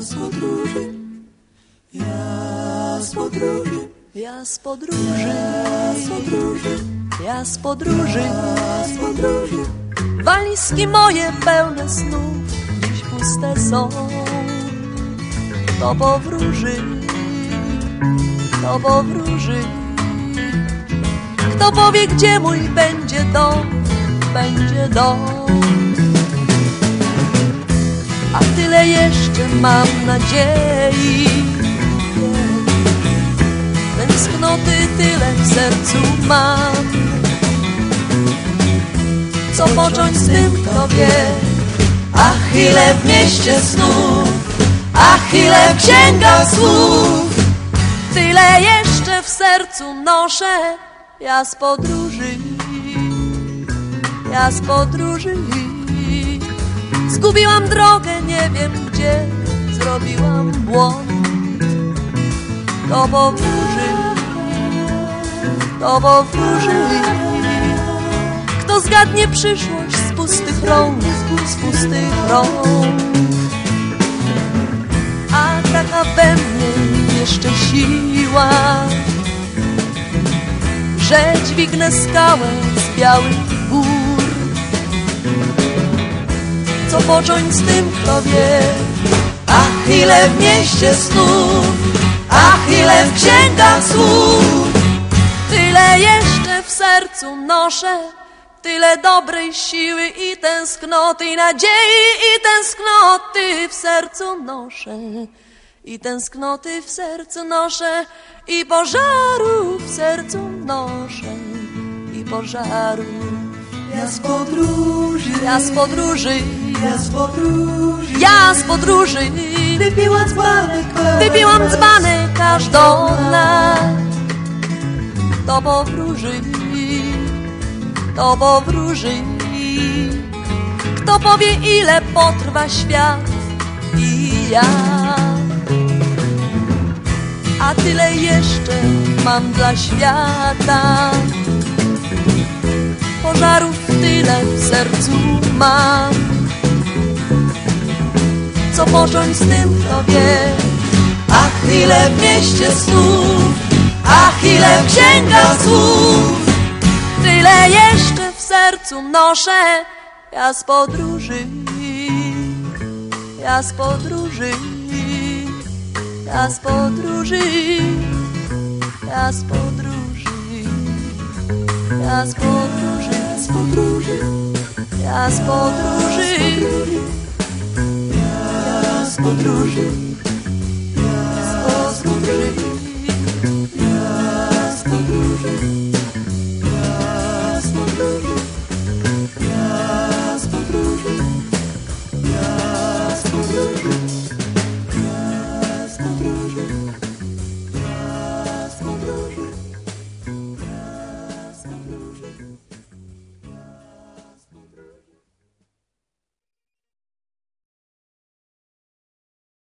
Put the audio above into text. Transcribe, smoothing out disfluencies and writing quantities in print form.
z podróży, ja z podróży, ja z podróży, z podróży, ja z podróży, z podróży. Walizki moje pełne snów dziś puste są. To powróży, to powróży. Kto powie, gdzie mój będzie dom, będzie dom. A tyle jeszcze mam nadziei, tęsknoty tyle w sercu mam. Co począć z tym, kto wie? Ach, ile w mieście snów, ach, ile w księgach słów. Tyle jeszcze w sercu noszę. Ja z podróży, ja z podróży. Zgubiłam drogę, nie wiem gdzie, zrobiłam błąd. To powróży, to powróży. Kto zgadnie przyszłość z pustych rąk, z pustych rąk. A taka we mnie jeszcze siła, że dźwignę skałę z białych gór. Co począć z tym, kto wie? Ach, ile w mieście snów, ach, ile w księgach słów. Tyle jeszcze w sercu noszę, tyle dobrej siły i tęsknoty, i nadziei, i tęsknoty w sercu noszę. I tęsknoty w sercu noszę, i pożaru w sercu noszę, i pożaru. Ja z podróży, Ja z podróży, ja z podróży, ja z podróży. wypiłam dzbanek, Wypiłam dzbanek aż do dna. To powróży, to powróży. Kto powie, ile potrwa świat i ja. A tyle jeszcze mam dla świata. Pożarów tyle w sercu mam. Co począć z tym, kto wie? Ach, ile w mieście snów, ach, ile w księgach słów. Tyle jeszcze w sercu noszę. Ja z podróży, ja z podróży, ja z podróży, ja z podróży, ja z podróży, z podróży, ja z podróży, ja z podróży.